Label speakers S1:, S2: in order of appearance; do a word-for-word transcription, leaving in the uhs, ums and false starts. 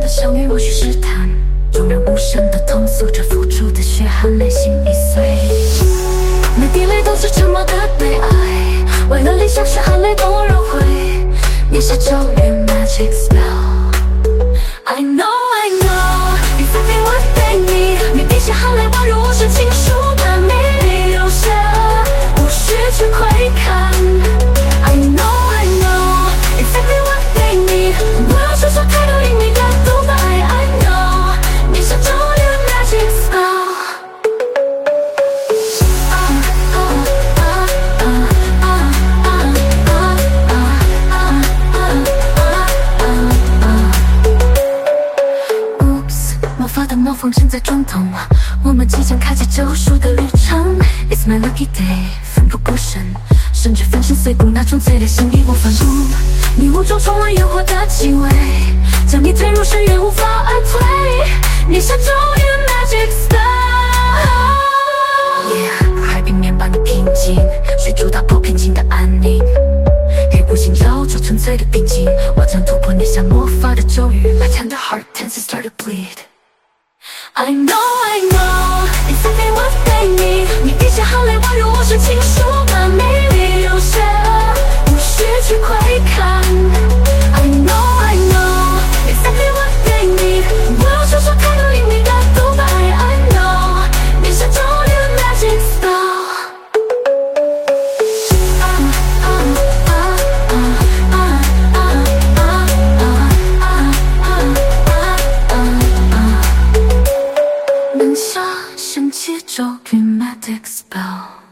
S1: 的相遇，或许试探，纵然无声的痛诉着付出的血汗泪，心已碎。每滴泪都是沉默的悲哀，为了理想是含泪都融汇。你是咒语 magic spell。I know I know， 你分明我对你，你滴下汗泪宛如无声情书的秘密，留下无需去窥看。I know I know， 你分明我对你，不要说说太多隐秘的独白。I know， 你是咒语 magic spell。魔风正在转动，我们即将开启救赎的旅程。It's my lucky day， 奋不顾身，甚至粉身碎骨，那种醉的心义无反顾。迷雾中充满烟火的气味，将你推入深渊，无法而退。你像咒语 magic spell。Yeah， 海平面般的平静，水柱打破平静的安宁。黑布心绕着纯粹的平静，我将突破那像魔法的咒语。My tender heart tenses start to bleed。I know, I know， 你分明我对你，你滴下汗泪宛如无声情书的秘密，留下无需去窥看。I know, I know， 你分明我对你，不要说说太多隐秘的独白。I know， 你是咒语 magic spell。能下神奇咒语 magic spell。